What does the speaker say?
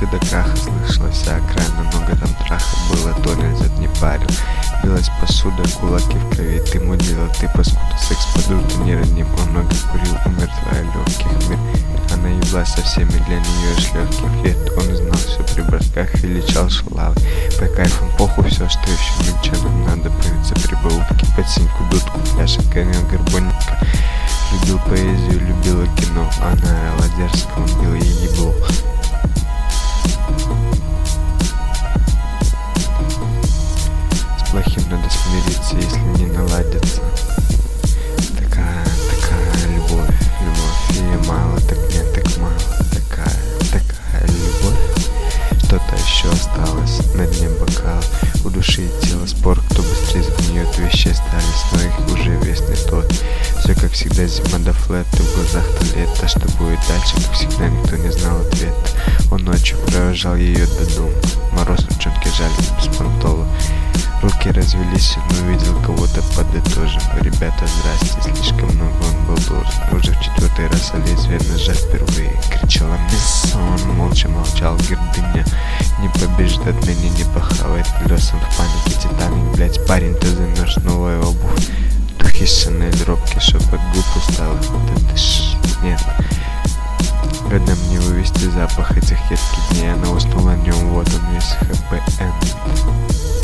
Только до краха слышалась окраина, много там траха было, Толя зад не парил. Билась посуда, кулаки в крови, ты мудила, ты паскуда, секс подружка не родним. Он много курил, умер твоя легких мир. Она ебла со всеми, для нее аж легкий вред. Он знал все при брасках, величал шалавы. По кайфам похуй все, что еще мельчанам надо. Появиться прибаутки, под синьку дудку, пляшек, конел, горбонника. Любил поэзию, любила кино, она орала дерзко, он бил ей ебло. С плохим надо смириться, если не наладится. Такая любовь, и мало, так нет, так мало. Такая любовь. Что-то еще осталось на дне бокала. У души и тела спор, кто быстрее сгниет. Вещи остались, но их уже вес не тот. Все как всегда, зима до флета, в глазах то лето. Что будет дальше, как всегда, никто не знал ответа. Он ночью провожал ее до дома. Мороз ручонки жали беспонтово. Руки развелись, он увидел кого-то, подытожим. Ребята, здрасте, слишком много он был должен. Уже в 4-й раз лезвие ножа впервые кричала мясо. Он молча молчал, гордыня не побежит от меня, не похавает плесом в панике. Титаник, блять, парень, ты замерз, новая обувь. Духи Шанель, робкий шепот губ усталых. Ты дышишь, нет. Годом не вывести запах этих едких дней. Она уснула днем, вот он весь хэппи энд.